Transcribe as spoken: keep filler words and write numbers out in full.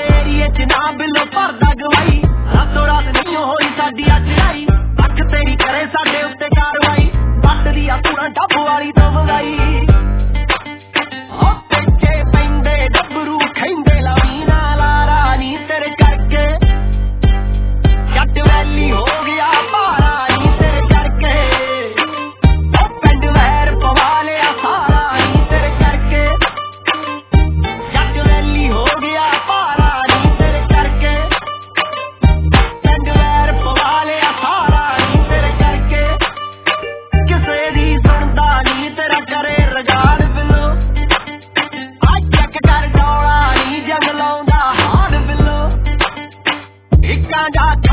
एरिए च ना बिलो भरदा गवाई रातों रात नहीं होई साडी अज आई अख तेरी करे साडे उत्ते कार्रवाई बट दी पूरा डब वाली तो मंगाई I